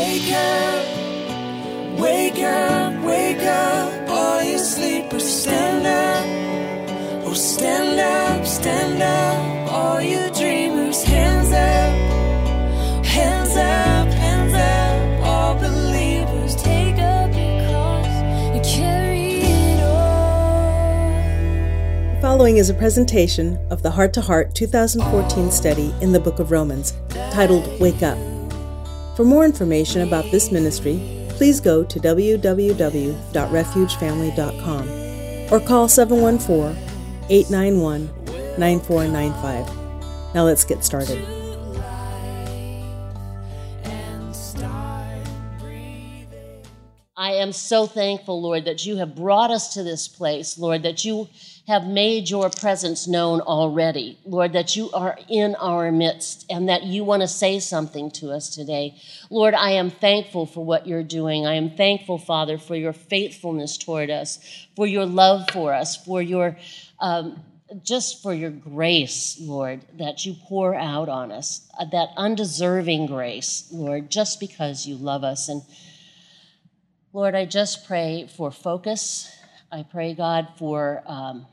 Wake up, wake up, wake up, all you sleepers, stand up. Oh, stand up, all you dreamers, hands up, hands up, hands up, all believers, take up your cross and carry it on. The following is a presentation of the Heart to Heart 2014 study in the Book of Romans, titled Wake Up. For more information about this ministry, please go to www.refugefamily.com or call 714-891-9495. Now let's get started. I am so thankful, Lord, that you have brought us to this place, Lord, that you have made your presence known already, Lord, that you are in our midst and that you want to say something to us today. Lord, I am thankful for what you're doing. I am thankful, Father, for your faithfulness toward us, for your love for us, for your just for your grace, Lord, that you pour out on us, that undeserving grace, Lord, just because you love us. And Lord, I just pray for focus. I pray, God, for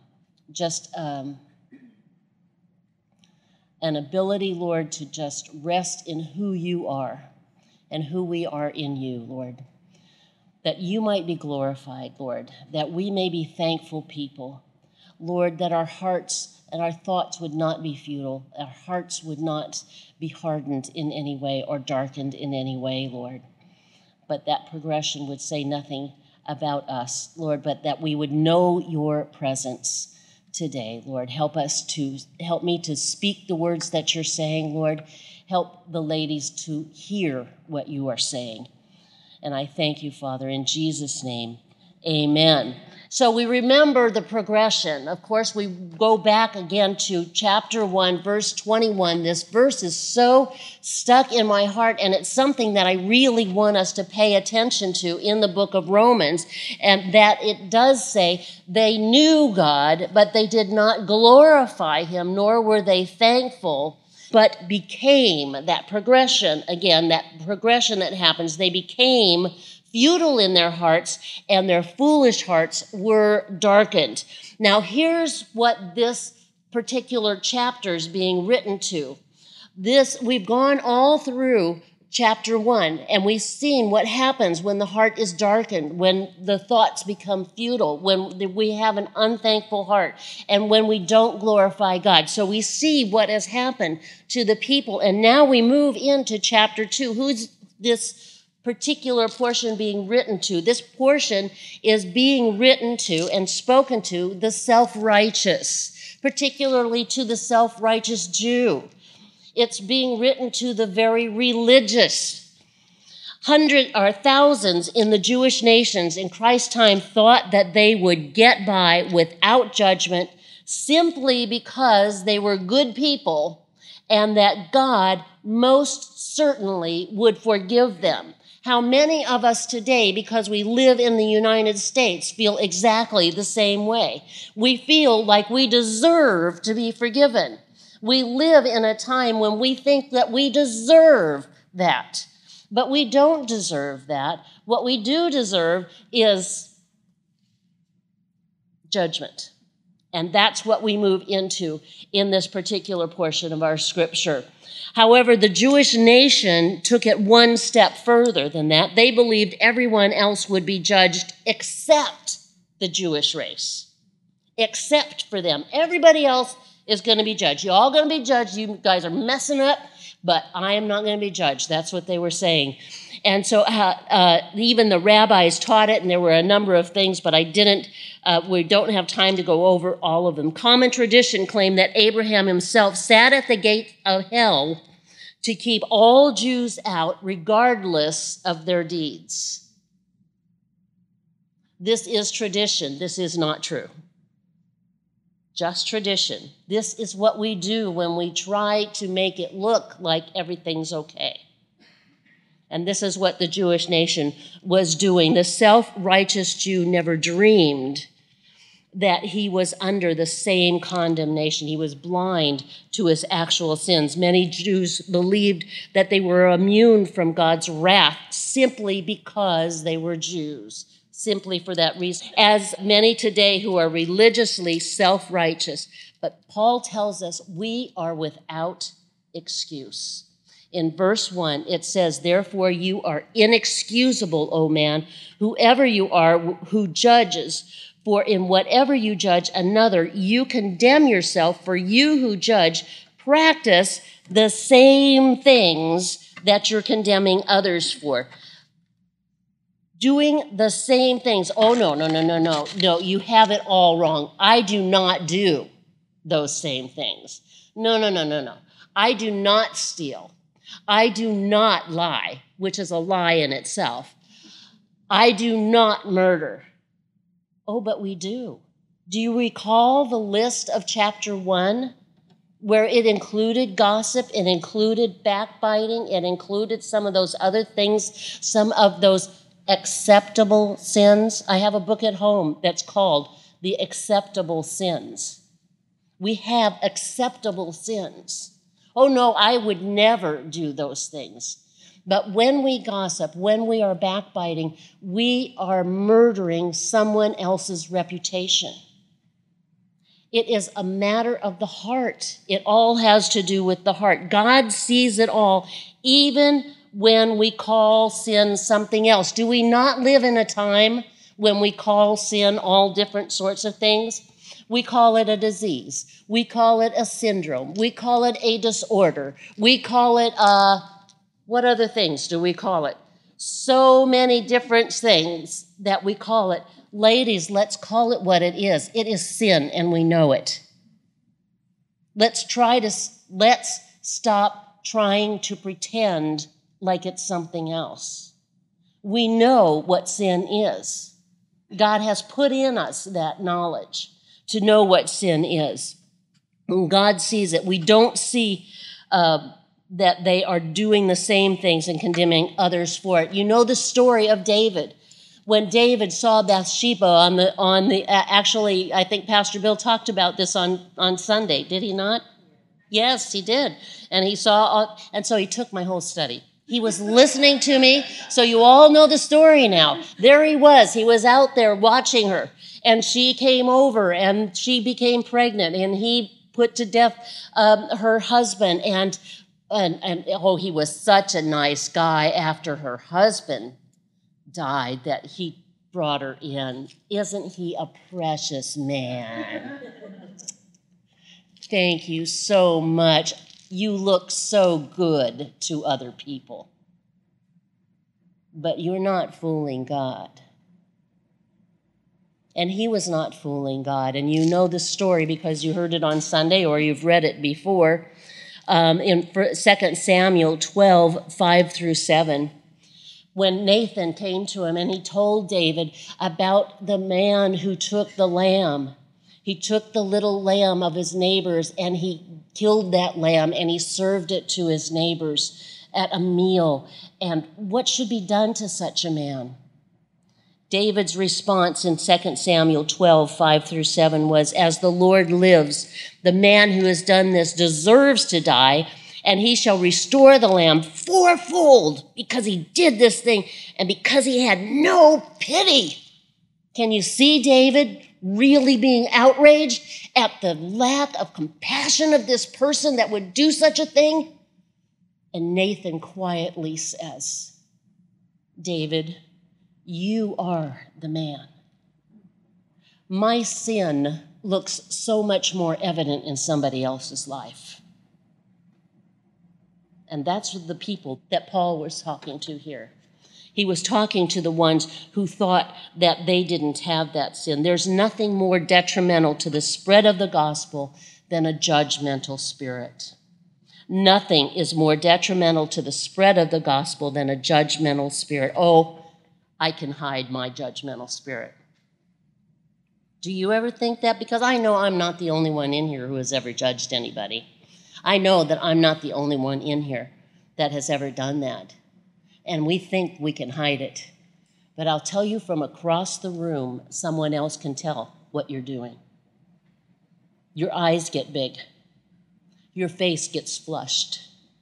an ability, Lord, to just rest in who you are and who we are in you, Lord, that you might be glorified, Lord, that we may be thankful people, Lord, that our hearts and our thoughts would not be futile, our hearts would not be hardened in any way or darkened in any way, Lord, but that progression would say nothing about us, Lord, but that we would know your presence today, Lord. Help me to speak the words that you're saying, Lord. Help the ladies to hear what you are saying. And I thank you, Father, in Jesus' name, amen. So we remember the progression. Of course, we go back again to chapter 1, verse 21. This verse is so stuck in my heart, and it's something that I really want us to pay attention to in the book of Romans, and that it does say, they knew God, but they did not glorify him, nor were they thankful, but became, that progression that happens, they became futile in their hearts, and their foolish hearts were darkened. Now, here's what this particular chapter is being written to. We've gone all through chapter 1, and we've seen what happens when the heart is darkened, when the thoughts become futile, when we have an unthankful heart, and when we don't glorify God. So we see what has happened to the people, and now we move into chapter 2. Who's this particular portion being written to? This portion is being written to and spoken to the self-righteous, particularly to the self-righteous Jew. It's being written to the very religious. Hundreds or thousands in the Jewish nations in Christ's time thought that they would get by without judgment simply because they were good people and that God most certainly would forgive them. How many of us today, because we live in the United States, feel exactly the same way? We feel like we deserve to be forgiven. We live in a time when we think that we deserve that, but we don't deserve that. What we do deserve is judgment, and that's what we move into in this particular portion of our scripture. However, the Jewish nation took it one step further than that. They believed everyone else would be judged except the Jewish race, except for them. Everybody else is going to be judged. You're all going to be judged. You guys are messing up, but I am not going to be judged. That's what they were saying. And so even the rabbis taught it, and there were a number of things, but we don't have time to go over all of them. Common tradition claimed that Abraham himself sat at the gate of hell to keep all Jews out, regardless of their deeds. This is tradition. This is not true. Just tradition. This is what we do when we try to make it look like everything's okay. And this is what the Jewish nation was doing. The self-righteous Jew never dreamed that he was under the same condemnation. He was blind to his actual sins. Many Jews believed that they were immune from God's wrath simply because they were Jews, simply for that reason, as many today who are religiously self-righteous. But Paul tells us we are without excuse. In verse 1, it says, "Therefore you are inexcusable, O man, whoever you are who judges. For in whatever you judge another, you condemn yourself, for you who judge practice the same things that you're condemning others for." Doing the same things. Oh, no, you have it all wrong. I do not do those same things. No. I do not steal. I do not lie, which is a lie in itself. I do not murder. Oh, but we do. Do you recall the list of chapter 1 where it included gossip, it included backbiting, it included some of those other things, some of those acceptable sins? I have a book at home that's called The Acceptable Sins. We have acceptable sins. Oh, no, I would never do those things. But when we gossip, when we are backbiting, we are murdering someone else's reputation. It is a matter of the heart. It all has to do with the heart. God sees it all, even when we call sin something else. Do we not live in a time when we call sin all different sorts of things? We call it a disease. We call it a syndrome. We call it a disorder. We call it what other things do we call it? So many different things that we call it. Ladies, let's call it what it is. It is sin, and we know it. Let's stop trying to pretend like it's something else. We know what sin is. God has put in us that knowledge to know what sin is. God sees it. We don't see that they are doing the same things and condemning others for it. You know the story of David. When David saw Bathsheba actually, I think Pastor Bill talked about this on Sunday, did he not? Yes, he did. And and so he took my whole study. He was listening to me, so you all know the story now. There he was out there watching her, and she came over, and she became pregnant, and he put to death her husband, and he was such a nice guy after her husband died that he brought her in. Isn't he a precious man? Thank you so much. You look so good to other people. But you're not fooling God. And he was not fooling God. And you know the story because you heard it on Sunday or you've read it before. In 2 Samuel 12, 5 through 7, when Nathan came to him and he told David about the man who took the lamb. He took the little lamb of his neighbors and he killed that lamb and he served it to his neighbors at a meal. And what should be done to such a man? David's response in 2 Samuel 12, 5 through 7 was, "As the Lord lives, the man who has done this deserves to die, and he shall restore the lamb fourfold because he did this thing and because he had no pity." Can you see David really being outraged at the lack of compassion of this person that would do such a thing? And Nathan quietly says, "David, you are the man. My sin looks so much more evident in somebody else's life." And that's the people that Paul was talking to here. He was talking to the ones who thought that they didn't have that sin. There's nothing more detrimental to the spread of the gospel than a judgmental spirit. Nothing is more detrimental to the spread of the gospel than a judgmental spirit. Oh, I can hide my judgmental spirit. Do you ever think that? Because I know I'm not the only one in here who has ever judged anybody. I know that I'm not the only one in here that has ever done that. And we think we can hide it. But I'll tell you from across the room, someone else can tell what you're doing. Your eyes get big. Your face gets flushed.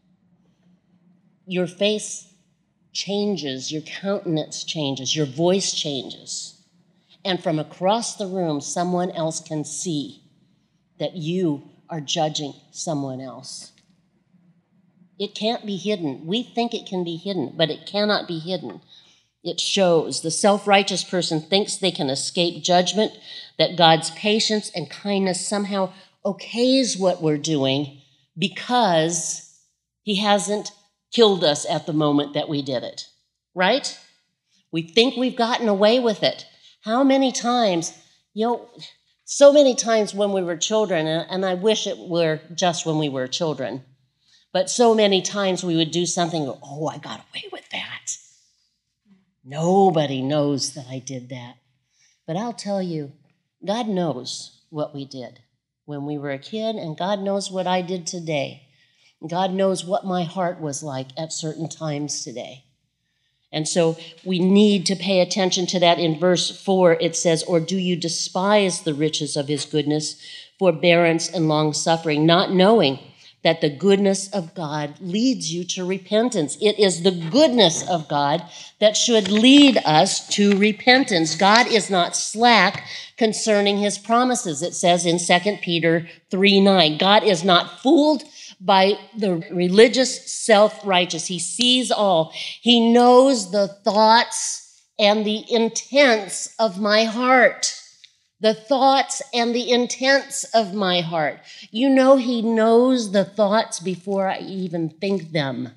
Your face changes, your countenance changes, your voice changes. And from across the room, someone else can see that you are judging someone else. It can't be hidden. We think it can be hidden, but it cannot be hidden. It shows. The self-righteous person thinks they can escape judgment, that God's patience and kindness somehow okays what we're doing because he hasn't killed us at the moment that we did it, right? We think we've gotten away with it. How many times, so many times when we were children, and I wish it were just when we were children, but so many times we would do something, oh, I got away with that. Nobody knows that I did that. But I'll tell you, God knows what we did when we were a kid, and God knows what I did today. God knows what my heart was like at certain times today. And so we need to pay attention to that. In verse 4, it says, or do you despise the riches of his goodness, forbearance, and long-suffering, not knowing that the goodness of God leads you to repentance? It is the goodness of God that should lead us to repentance. God is not slack concerning his promises. It says in 2 Peter 3:9, God is not fooled by the religious self-righteous. He sees all. He knows the thoughts and the intents of my heart. The thoughts and the intents of my heart. You know, he knows the thoughts before I even think them.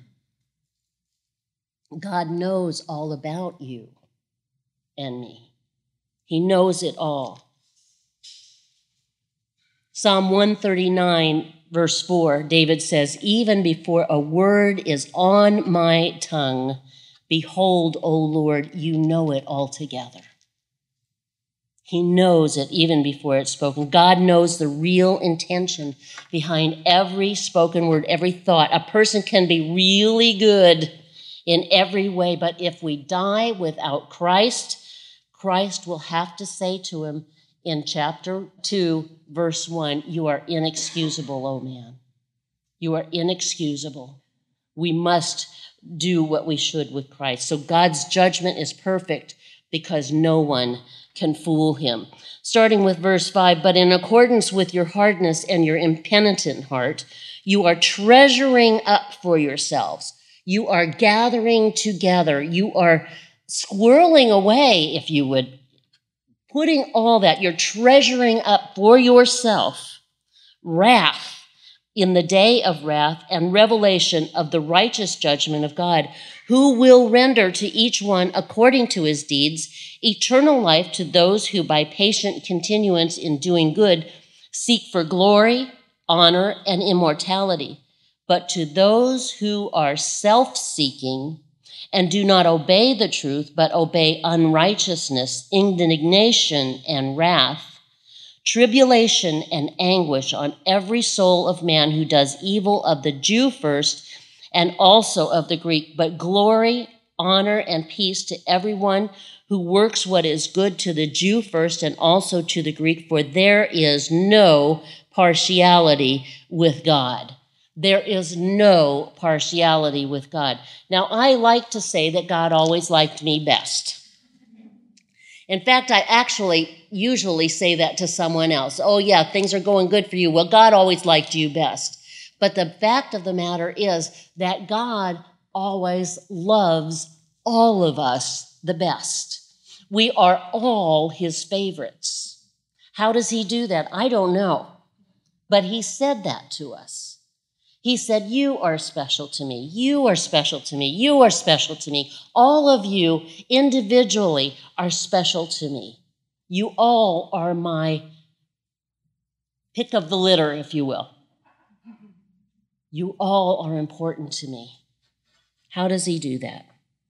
God knows all about you and me. He knows it all. Psalm 139, verse 4, David says, even before a word is on my tongue, behold, O Lord, you know it altogether. He knows it even before it's spoken. God knows the real intention behind every spoken word, every thought. A person can be really good in every way, but if we die without Christ, Christ will have to say to him in chapter 2, verse 1, you are inexcusable, O man. You are inexcusable. We must do what we should with Christ. So God's judgment is perfect because no one can fool him. Starting with verse 5, but in accordance with your hardness and your impenitent heart, you are treasuring up for yourselves. You are gathering together. You are squirreling away, if you would, putting all that. You're treasuring up for yourself wrath in the day of wrath and revelation of the righteous judgment of God, who will render to each one according to his deeds eternal life to those who by patient continuance in doing good seek for glory, honor, and immortality. But to those who are self-seeking and do not obey the truth, but obey unrighteousness, indignation, and wrath, tribulation and anguish on every soul of man who does evil, of the Jew first and also of the Greek, but glory, honor, and peace to everyone who works what is good, to the Jew first and also to the Greek, for there is no partiality with God. There is no partiality with God. Now, I like to say that God always liked me best. In fact, I actually usually say that to someone else. Oh, yeah, things are going good for you. Well, God always liked you best. But the fact of the matter is that God always loves all of us the best. We are all his favorites. How does he do that? I don't know. But he said that to us. He said, you are special to me. You are special to me. You are special to me. All of you individually are special to me. You all are my pick of the litter, if you will. You all are important to me. How does he do that?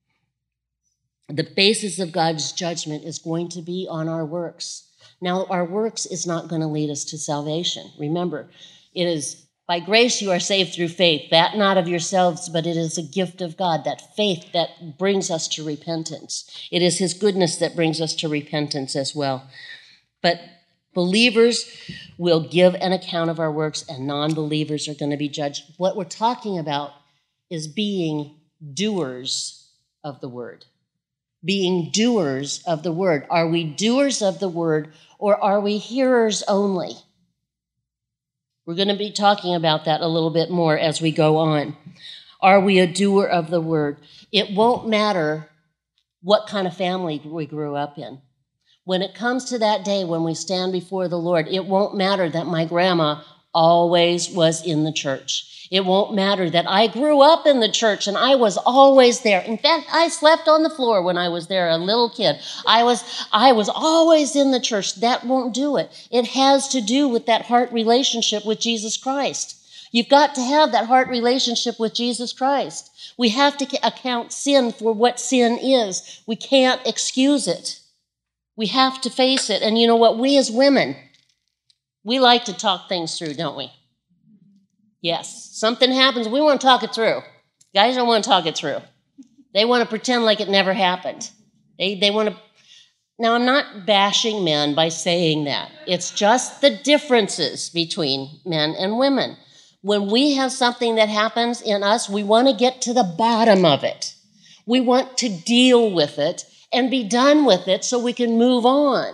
The basis of God's judgment is going to be on our works. Now, our works is not going to lead us to salvation. Remember, it is by grace you are saved through faith, that not of yourselves, but it is a gift of God, that faith that brings us to repentance. It is his goodness that brings us to repentance as well. But Believers will give an account of our works, and non-believers are going to be judged. What we're talking about is being doers of the word. Being doers of the word. Are we doers of the word, or are we hearers only? We're going to be talking about that a little bit more as we go on. Are we a doer of the word? It won't matter what kind of family we grew up in. When it comes to that day when we stand before the Lord, it won't matter that my grandma always was in the church. It won't matter that I grew up in the church and I was always there. In fact, I slept on the floor when I was there, a little kid. I was always in the church. That won't do it. It has to do with that heart relationship with Jesus Christ. You've got to have that heart relationship with Jesus Christ. We have to account sin for what sin is. We can't excuse it. We have to face it. And you know what? We as women, we like to talk things through, don't we? Yes. Something happens, we want to talk it through. Guys don't want to talk it through. They want to pretend like it never happened. They want to... Now, I'm not bashing men by saying that. It's just the differences between men and women. When we have something that happens in us, we want to get to the bottom of it. We want to deal with it and be done with it so we can move on.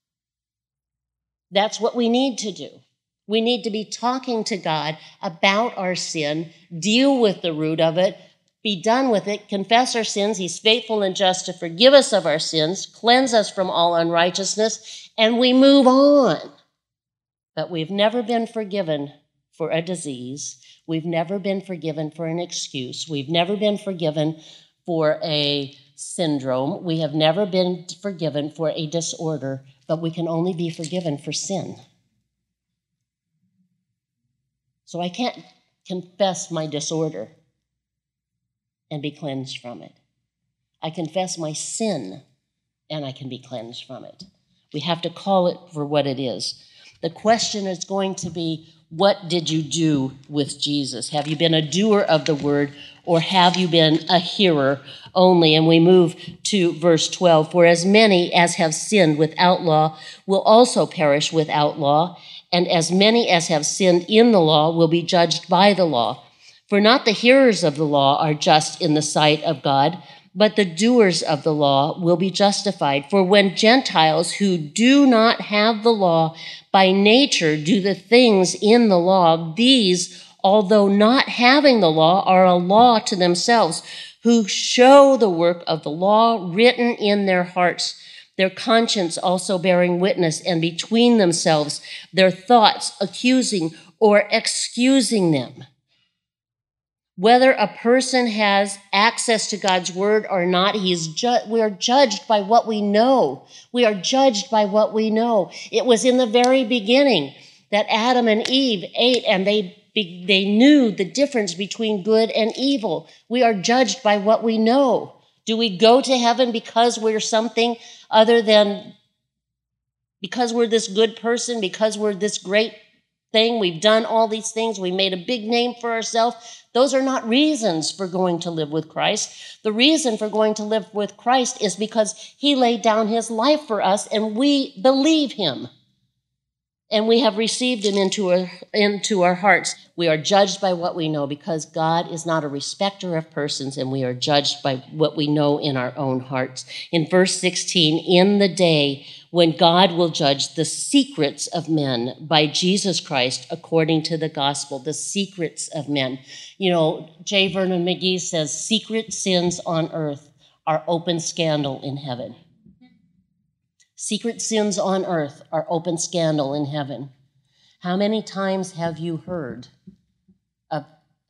That's what we need to do. We need to be talking to God about our sin, deal with the root of it, be done with it, confess our sins. He's faithful and just to forgive us of our sins, cleanse us from all unrighteousness, and we move on. But we've never been forgiven for a disease. We've never been forgiven for an excuse. We've never been forgiven for a syndrome. We have never been forgiven for a disorder, but we can only be forgiven for sin. So I can't confess my disorder and be cleansed from it. I confess my sin and I can be cleansed from it. We have to call it for what it is. The question is going to be, what did you do with Jesus? Have you been a doer of the word, or have you been a hearer only? And we move to verse 12. For as many as have sinned without law will also perish without law, and as many as have sinned in the law will be judged by the law. For not the hearers of the law are just in the sight of God, but the doers of the law will be justified. For when Gentiles who do not have the law by nature do the things in the law, these, although not having the law, are a law to themselves, who show the work of the law written in their hearts, their conscience also bearing witness, and between themselves their thoughts accusing or excusing them. Whether a person has access to God's word or not, we are judged by what we know. We are judged by what we know. It was in the very beginning that Adam and Eve ate, and they knew the difference between good and evil. We are judged by what we know. Do we go to heaven because we're something other than, because we're this good person, because we're this great thing, we've done all these things, we made a big name for ourselves? Those are not reasons for going to live with Christ. The reason for going to live with Christ is because he laid down his life for us, and we believe him. And we have received him into our hearts. We are judged by what we know, because God is not a respecter of persons, and we are judged by what we know in our own hearts. In verse 16, in the day when God will judge the secrets of men by Jesus Christ according to the gospel, the secrets of men. You know, J. Vernon McGee says, secret sins on earth are open scandal in heaven. Secret sins on earth are open scandal in heaven. How many times have you heard of,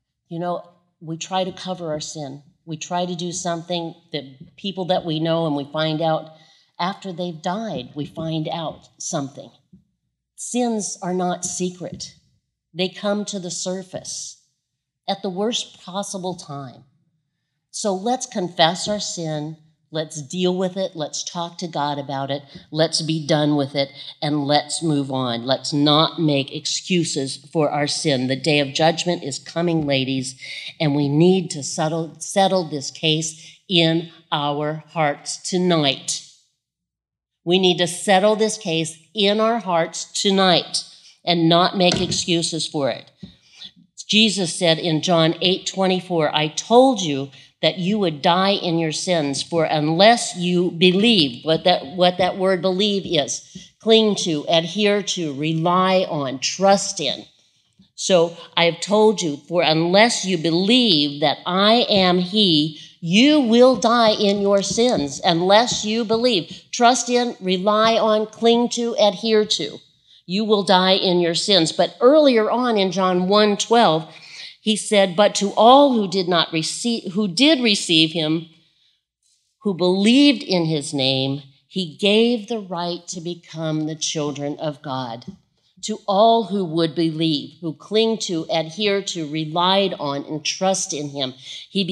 we try to cover our sin. We try to do something that people that we know, and we find out after they've died, we find out something. Sins are not secret. They come to the surface at the worst possible time. So let's confess our sin. Let's deal with it. Let's talk to God about it. Let's be done with it, and let's move on. Let's not make excuses for our sin. The day of judgment is coming, ladies, and we need to settle this case in our hearts tonight. We need to settle this case in our hearts tonight and not make excuses for it. Jesus said in John 8:24, I told you that you would die in your sins, for unless you believe, what that word believe is, cling to, adhere to, rely on, trust in. So I have told you, for unless you believe that I am he, you will die in your sins. Unless you believe, trust in, rely on, cling to, adhere to, you will die in your sins. But earlier on in John 1:12, he said, but to all who did receive him, who believed in his name, he gave the right to become the children of God. To all who would believe, who cling to, adhere to, relied on, and trust in him, he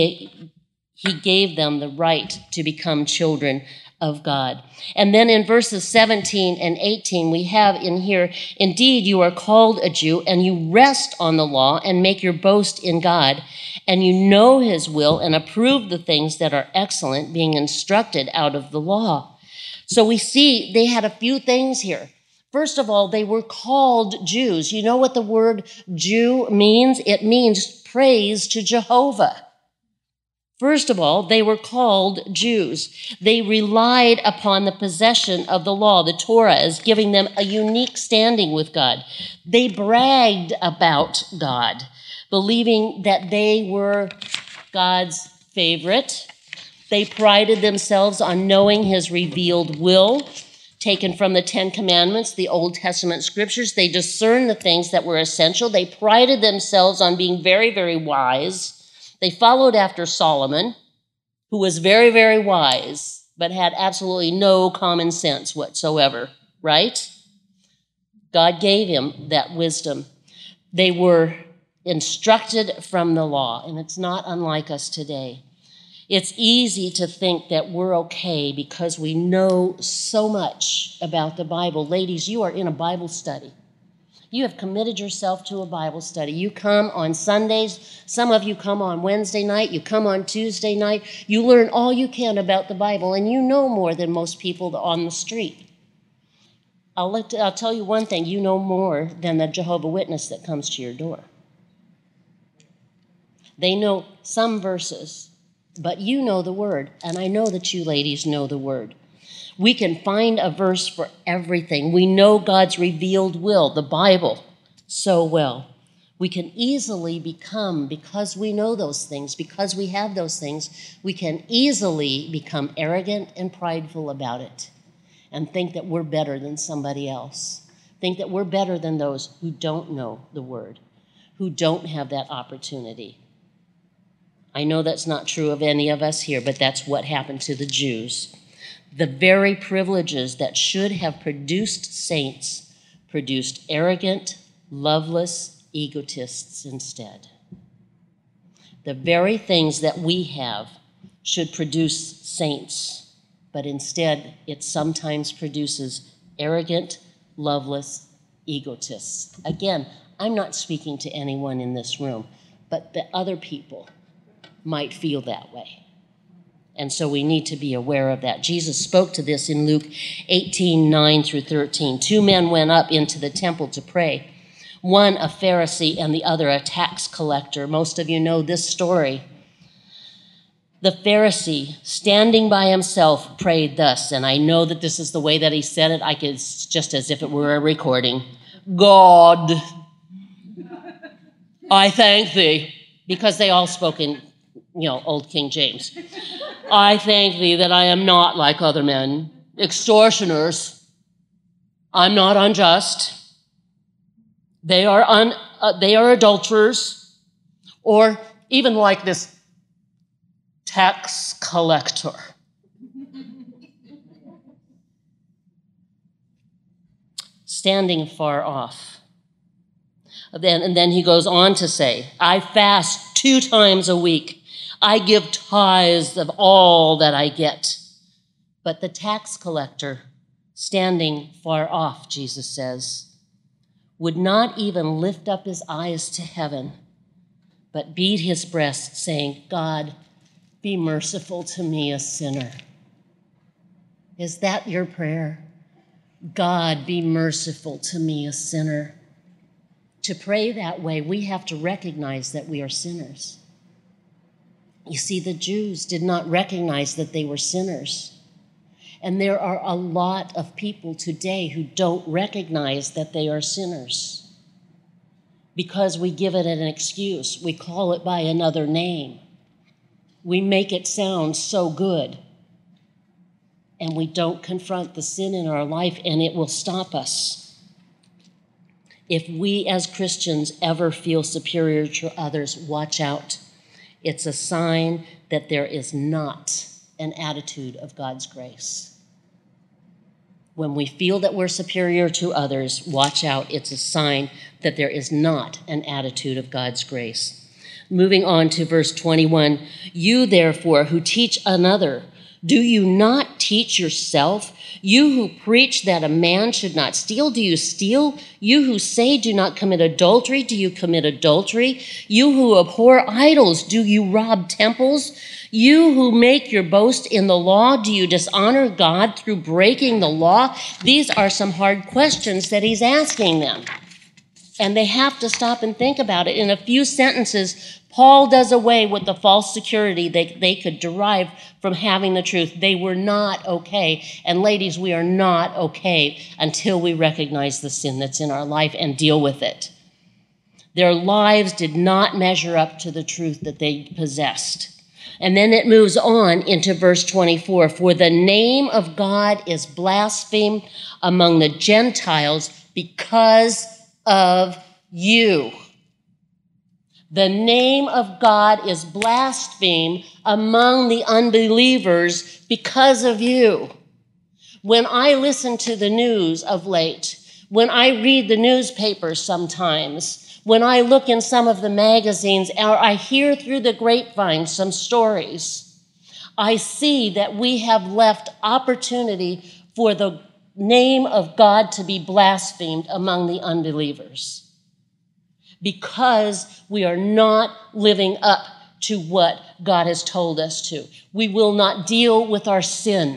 gave them the right to become children of God. And then in verses 17 and 18, we have in here, indeed, you are called a Jew, and you rest on the law and make your boast in God, and you know his will and approve the things that are excellent, being instructed out of the law. So we see they had a few things here. First of all, they were called Jews. You know what the word Jew means? It means praise to Jehovah. First of all, they were called Jews. They relied upon the possession of the law, the Torah, as giving them a unique standing with God. They bragged about God, believing that they were God's favorite. They prided themselves on knowing his revealed will, taken from the Ten Commandments, the Old Testament scriptures. They discerned the things that were essential. They prided themselves on being very, very wise. They followed after Solomon, who was very, very wise, but had absolutely no common sense whatsoever, right? God gave him that wisdom. They were instructed from the law, and it's not unlike us today. It's easy to think that we're okay because we know so much about the Bible. Ladies, you are in a Bible study. You have committed yourself to a Bible study. You come on Sundays. Some of you come on Wednesday night. You come on Tuesday night. You learn all you can about the Bible, and you know more than most people on the street. I'll tell you one thing. You know more than the Jehovah's Witness that comes to your door. They know some verses, but you know the Word, and I know that you ladies know the Word. We can find a verse for everything. We know God's revealed will, the Bible, so well. We can easily become, because we know those things, because we have those things, we can easily become arrogant and prideful about it and think that we're better than somebody else, think that we're better than those who don't know the Word, who don't have that opportunity. I know that's not true of any of us here, but that's what happened to the Jews. The very privileges that should have produced saints produced arrogant, loveless egotists instead. The very things that we have should produce saints, but instead it sometimes produces arrogant, loveless egotists. Again, I'm not speaking to anyone in this room, but the other people might feel that way. And so we need to be aware of that. Jesus spoke to this in Luke 18:9-13. 2 men went up into the temple to pray, one a Pharisee and the other a tax collector. Most of you know this story. The Pharisee, standing by himself, prayed thus, and I know that this is the way that he said it. It's just as if it were a recording. God, I thank thee, because they all spoke in Old King James. I thank thee that I am not like other men, extortioners. I'm not unjust. They are adulterers, or even like this tax collector. Standing far off. And then he goes on to say, I fast 2 times a week. I give tithes of all that I get. But the tax collector, standing far off, Jesus says, would not even lift up his eyes to heaven, but beat his breast, saying, God, be merciful to me, a sinner. Is that your prayer? God, be merciful to me, a sinner. To pray that way, we have to recognize that we are sinners. You see, the Jews did not recognize that they were sinners. And there are a lot of people today who don't recognize that they are sinners because we give it an excuse. We call it by another name. We make it sound so good. And we don't confront the sin in our life, and it will stop us. If we as Christians ever feel superior to others, watch out. It's a sign that there is not an attitude of God's grace. When we feel that we're superior to others, watch out. It's a sign that there is not an attitude of God's grace. Moving on to verse 21, you therefore who teach another, do you not teach yourself? You who preach that a man should not steal, do you steal? You who say do not commit adultery, do you commit adultery? You who abhor idols, do you rob temples? You who make your boast in the law, do you dishonor God through breaking the law? These are some hard questions that he's asking them. And they have to stop and think about it. In a few sentences, Paul does away with the false security they could derive from having the truth. They were not okay. And ladies, we are not okay until we recognize the sin that's in our life and deal with it. Their lives did not measure up to the truth that they possessed. And then it moves on into verse 24. For the name of God is blasphemed among the Gentiles because of you. The name of God is blasphemed among the unbelievers because of you. When I listen to the news of late, when I read the newspapers sometimes, when I look in some of the magazines, or I hear through the grapevine some stories, I see that we have left opportunity for the name of God to be blasphemed among the unbelievers because we are not living up to what God has told us to. We will not deal with our sin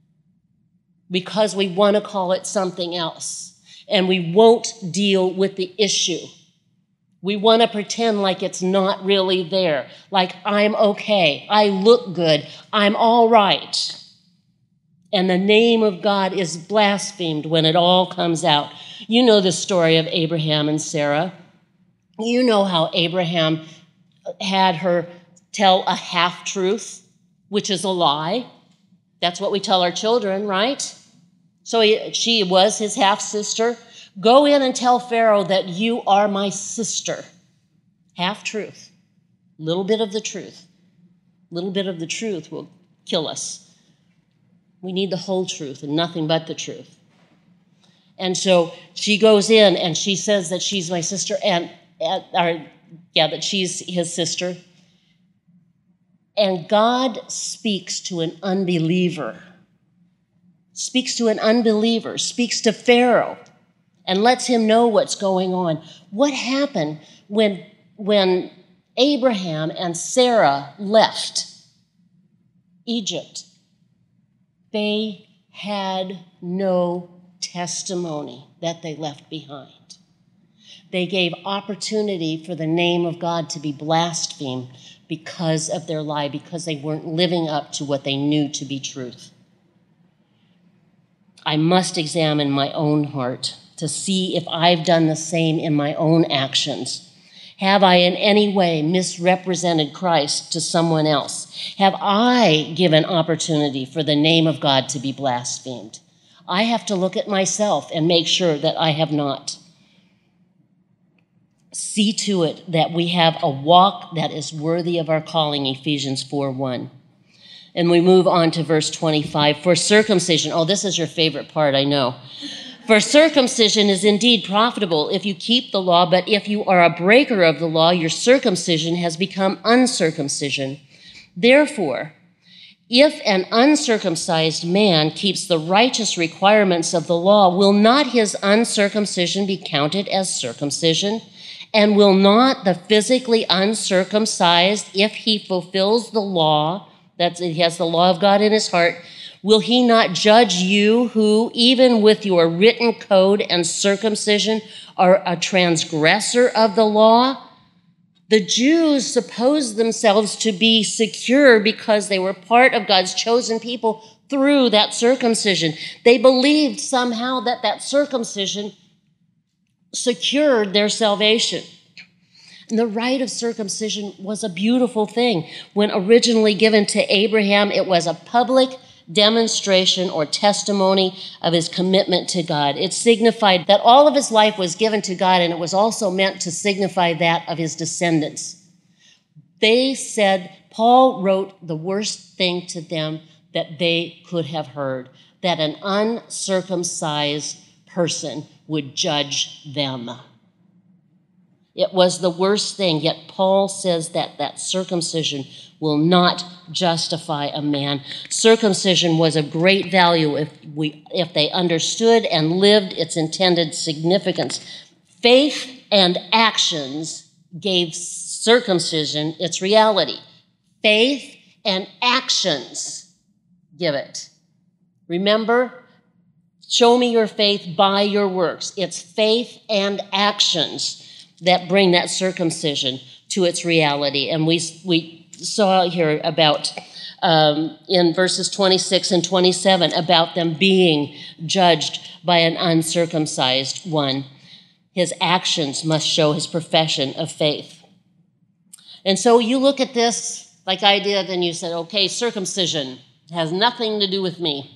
because we want to call it something else, and we won't deal with the issue. We want to pretend like it's not really there, like I'm okay, I look good, I'm all right. And the name of God is blasphemed when it all comes out. You know the story of Abraham and Sarah. You know how Abraham had her tell a half-truth, which is a lie. That's what we tell our children, right? So she was his half-sister. Go in and tell Pharaoh that you are my sister. Half-truth. Little bit of the truth. Little bit of the truth will kill us. We need the whole truth and nothing but the truth. And so she goes in and she says that she's my sister, that she's his sister. And God speaks to an unbeliever, speaks to Pharaoh, and lets him know what's going on. What happened when Abraham and Sarah left Egypt? They had no testimony that they left behind. They gave opportunity for the name of God to be blasphemed because of their lie, because they weren't living up to what they knew to be truth. I must examine my own heart to see if I've done the same in my own actions. Have I in any way misrepresented Christ to someone else? Have I given opportunity for the name of God to be blasphemed? I have to look at myself and make sure that I have not. See to it that we have a walk that is worthy of our calling, Ephesians 4:1. And we move on to verse 25. For circumcision, this is your favorite part, I know. For circumcision is indeed profitable if you keep the law, but if you are a breaker of the law, your circumcision has become uncircumcision. Therefore, if an uncircumcised man keeps the righteous requirements of the law, will not his uncircumcision be counted as circumcision? And will not the physically uncircumcised, if he fulfills the law, he has the law of God in his heart, Will he not judge you who, even with your written code and circumcision, are a transgressor of the law? The Jews supposed themselves to be secure because they were part of God's chosen people through that circumcision. They believed somehow that that circumcision secured their salvation. And the rite of circumcision was a beautiful thing. When originally given to Abraham, it was a public demonstration or testimony of his commitment to God. It signified that all of his life was given to God, and it was also meant to signify that of his descendants. They said, Paul wrote the worst thing to them that they could have heard, that an uncircumcised person would judge them. It was the worst thing, yet Paul says that that circumcision will not justify a man. Circumcision was of great value if they understood and lived its intended significance. Faith and actions gave circumcision its reality. Faith and actions give it. Remember, show me your faith by your works. It's faith and actions that bring that circumcision to its reality. And we saw here about, in verses 26 and 27, about them being judged by an uncircumcised one. His actions must show his profession of faith. And so you look at this like I did, and you said, okay, circumcision has nothing to do with me.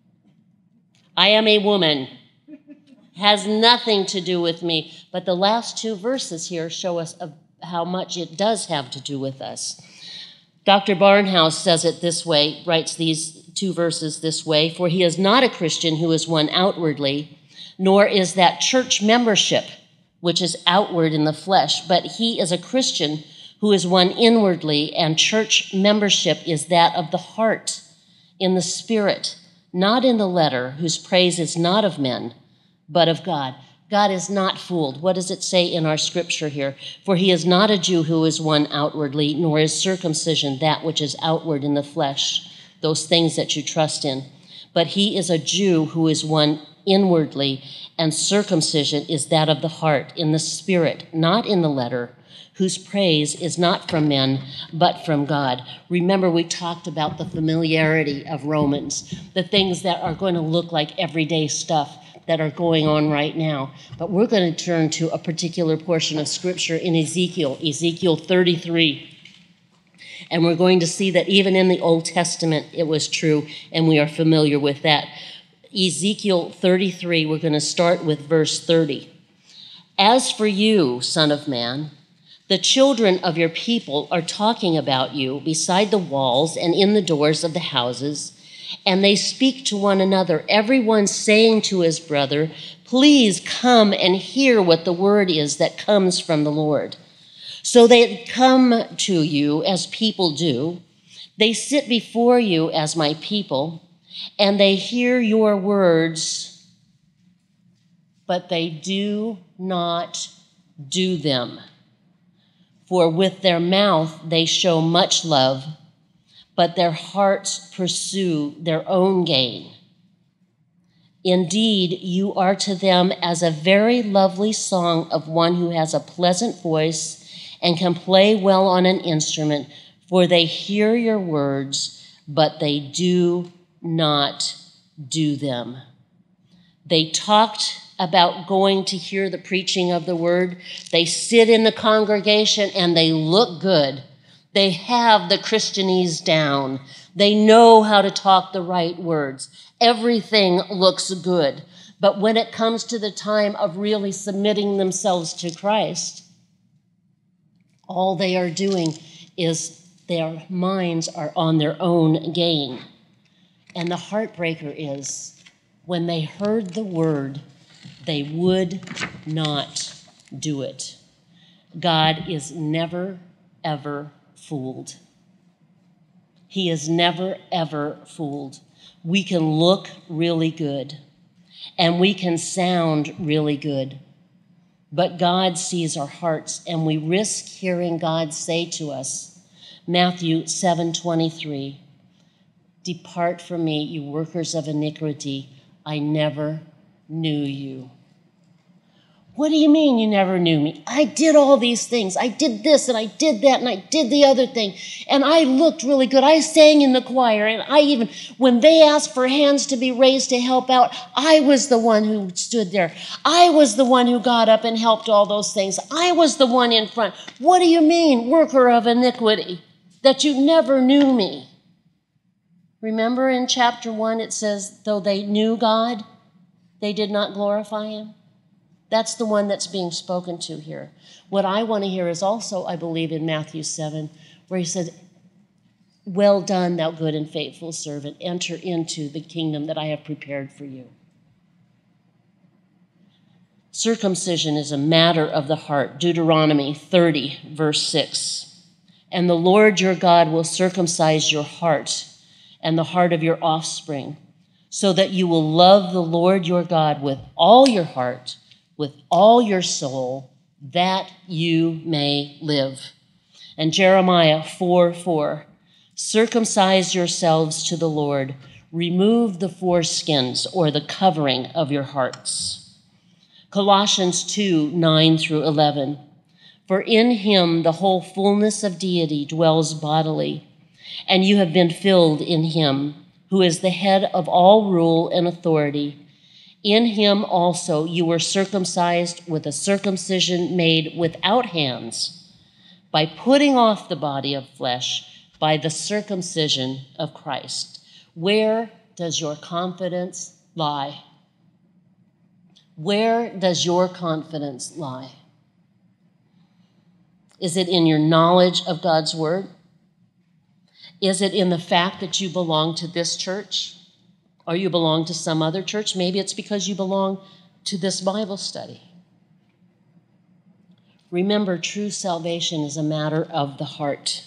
I am a woman. Has nothing to do with me. But the last two verses here show us how much it does have to do with us. Dr. Barnhouse says it this way, writes these two verses this way, for he is not a Christian who is one outwardly, nor is that church membership, which is outward in the flesh, but he is a Christian who is one inwardly, and church membership is that of the heart, in the spirit, not in the letter, whose praise is not of men, but of God. God is not fooled. What does it say in our scripture here? For he is not a Jew who is one outwardly, nor is circumcision that which is outward in the flesh, those things that you trust in. But he is a Jew who is one inwardly, and circumcision is that of the heart, in the spirit, not in the letter, whose praise is not from men, but from God. Remember, we talked about the familiarity of Romans, the things that are going to look like everyday stuff that are going on right now. But we're going to turn to a particular portion of Scripture in Ezekiel 33. And we're going to see that even in the Old Testament it was true, and we are familiar with that. Ezekiel 33, we're going to start with verse 30. As for you, son of man, the children of your people are talking about you beside the walls and in the doors of the houses, and they speak to one another, everyone saying to his brother, please come and hear what the word is that comes from the Lord. So they come to you as people do. They sit before you as my people, and they hear your words, but they do not do them. For with their mouth they show much love, but their hearts pursue their own gain. Indeed, you are to them as a very lovely song of one who has a pleasant voice and can play well on an instrument, for they hear your words, but they do not do them. They talked about going to hear the preaching of the word. They sit in the congregation and they look good. They have the Christianese down. They know how to talk the right words. Everything looks good. But when it comes to the time of really submitting themselves to Christ, all they are doing is their minds are on their own gain. And the heartbreaker is when they heard the word, they would not do it. God is never, ever fooled. He is never, ever fooled. We can look really good and we can sound really good, but God sees our hearts, and we risk hearing God say to us, Matthew 7:23, Depart from me, you workers of iniquity. I never knew you. What do you mean you never knew me? I did all these things. I did this and I did that and I did the other thing. And I looked really good. I sang in the choir. And when they asked for hands to be raised to help out, I was the one who stood there. I was the one who got up and helped all those things. I was the one in front. What do you mean, worker of iniquity, that you never knew me? Remember in chapter 1, it says, though they knew God, they did not glorify him. That's the one that's being spoken to here. What I want to hear is also, I believe, in Matthew 7, where he said, well done, thou good and faithful servant. Enter into the kingdom that I have prepared for you. Circumcision is a matter of the heart. Deuteronomy 30, verse 6. And the Lord your God will circumcise your heart and the heart of your offspring, so that you will love the Lord your God with all your heart, with all your soul, that you may live. And Jeremiah 4:4, circumcise yourselves to the Lord, remove the foreskins or the covering of your hearts. Colossians 2:9 through 11, for in him the whole fullness of deity dwells bodily, and you have been filled in him, who is the head of all rule and authority. In him also you were circumcised with a circumcision made without hands, by putting off the body of flesh by the circumcision of Christ. Where does your confidence lie? Where does your confidence lie? Is it in your knowledge of God's word? Is it in the fact that you belong to this church? Or you belong to some other church? Maybe it's because you belong to this Bible study. Remember, true salvation is a matter of the heart.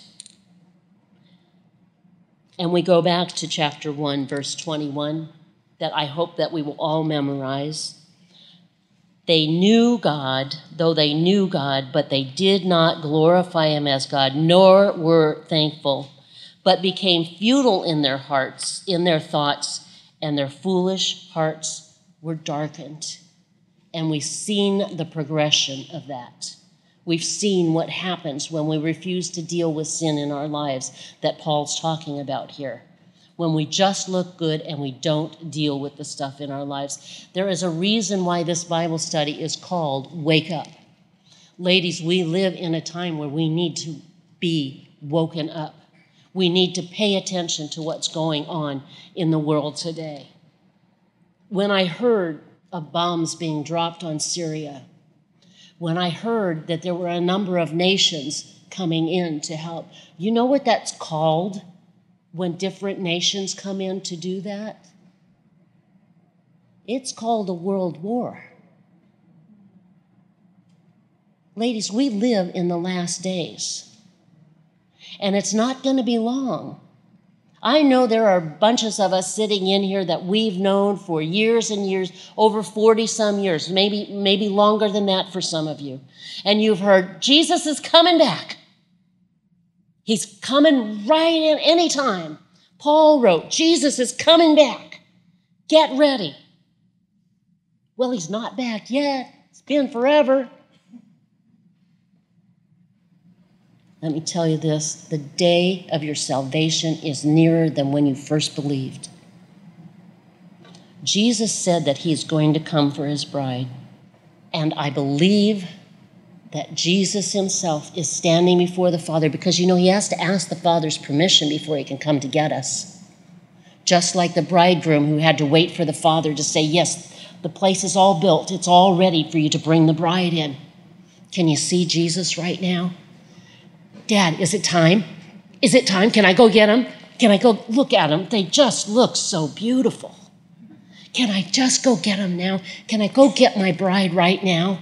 And we go back to chapter 1, verse 21, that I hope that we will all memorize. They knew God, though they knew God, but they did not glorify him as God, nor were thankful, but became futile in their hearts, in their thoughts, and their foolish hearts were darkened. And we've seen the progression of that. We've seen what happens when we refuse to deal with sin in our lives that Paul's talking about here. When we just look good and we don't deal with the stuff in our lives. There is a reason why this Bible study is called Wake Up. Ladies, we live in a time where we need to be woken up. We need to pay attention to what's going on in the world today. When I heard of bombs being dropped on Syria, when I heard that there were a number of nations coming in to help, you know what that's called when different nations come in to do that? It's called a world war. Ladies, we live in the last days. And it's not going to be long. I know there are bunches of us sitting in here that we've known for years and years, over 40-some years, maybe longer than that for some of you. And you've heard, Jesus is coming back. He's coming right in any time. Paul wrote, Jesus is coming back. Get ready. Well, he's not back yet. It's been forever. Let me tell you this, the day of your salvation is nearer than when you first believed. Jesus said that he is going to come for his bride. And I believe that Jesus himself is standing before the Father because, you know, he has to ask the Father's permission before he can come to get us. Just like the bridegroom who had to wait for the Father to say, yes, the place is all built. It's all ready for you to bring the bride in. Can you see Jesus right now? Dad, is it time? Is it time? Can I go get them? Can I go look at them? They just look so beautiful. Can I just go get them now? Can I go get my bride right now?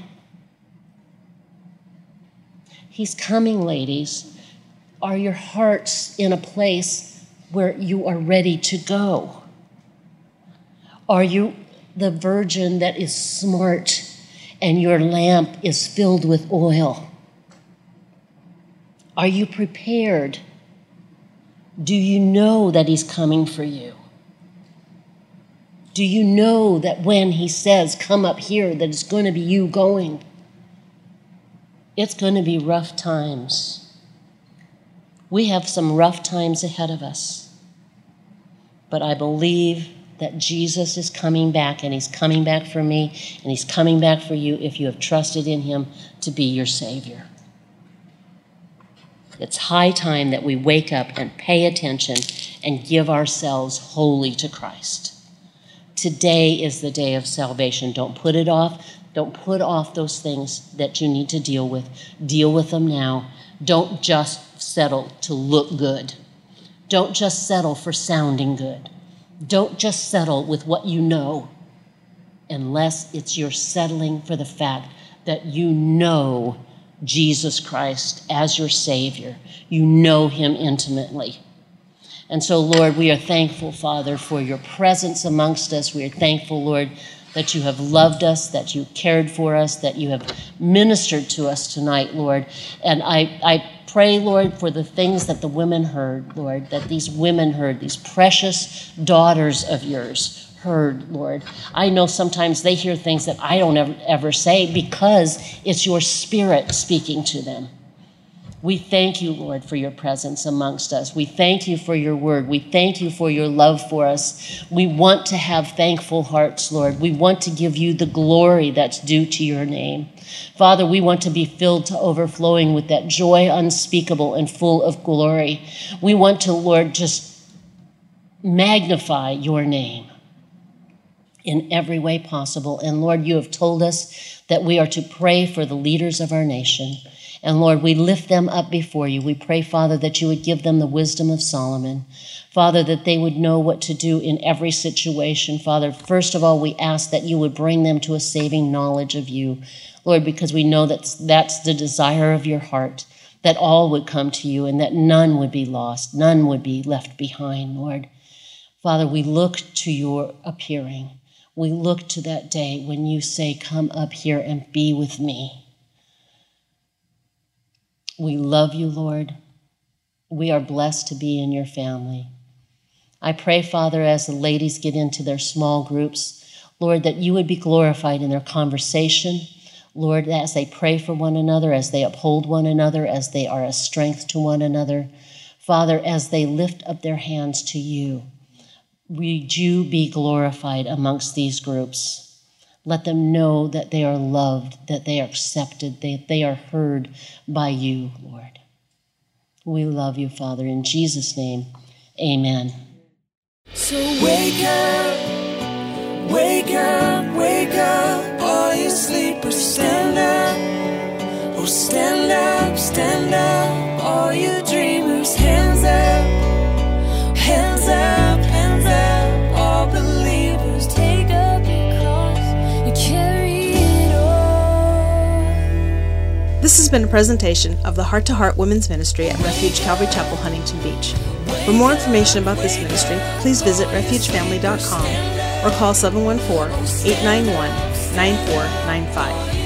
He's coming, ladies. Are your hearts in a place where you are ready to go? Are you the virgin that is smart and your lamp is filled with oil? Are you prepared? Do you know that he's coming for you? Do you know that when he says, come up here, that it's going to be you going? It's going to be rough times. We have some rough times ahead of us. But I believe that Jesus is coming back, and he's coming back for me, and he's coming back for you if you have trusted in him to be your Savior. It's high time that we wake up and pay attention and give ourselves wholly to Christ. Today is the day of salvation. Don't put it off. Don't put off those things that you need to deal with. Deal with them now. Don't just settle to look good. Don't just settle for sounding good. Don't just settle with what you know, unless it's you're settling for the fact that you know Jesus Christ as your Savior. You know him intimately. And so, Lord, we are thankful, Father, for your presence amongst us. We are thankful, Lord, that you have loved us, that you cared for us, that you have ministered to us tonight, Lord. And I pray, Lord, for the things that the women heard, Lord, that these women heard, these precious daughters of yours heard, Lord. I know sometimes they hear things that I don't ever say because it's your Spirit speaking to them. We thank you, Lord, for your presence amongst us. We thank you for your word. We thank you for your love for us. We want to have thankful hearts, Lord. We want to give you the glory that's due to your name. Father, we want to be filled to overflowing with that joy unspeakable and full of glory. We want to, Lord, just magnify your name in every way possible. And Lord, you have told us that we are to pray for the leaders of our nation. And Lord, we lift them up before you. We pray, Father, that you would give them the wisdom of Solomon. Father, that they would know what to do in every situation. Father, first of all, we ask that you would bring them to a saving knowledge of you, Lord, because we know that that's the desire of your heart, that all would come to you and that none would be lost, none would be left behind, Lord. Father, we look to your appearing. We look to that day when you say, come up here and be with me. We love you, Lord. We are blessed to be in your family. I pray, Father, as the ladies get into their small groups, Lord, that you would be glorified in their conversation. Lord, as they pray for one another, as they uphold one another, as they are a strength to one another. Father, as they lift up their hands to you, would you be glorified amongst these groups? Let them know that they are loved, that they are accepted, that they are heard by you, Lord. We love you, Father. In Jesus' name, amen. So wake up, wake up, wake up, all you sleepers, stand up. Oh, stand up, stand up, all you dreamers, hands up, hands up, hands up, all believers, take up your cross and carry it on. This has been a presentation of the Heart to Heart Women's Ministry at Refuge Calvary Chapel, Huntington Beach. For more information about this ministry, please visit refugefamily.com or call 714-891-9495.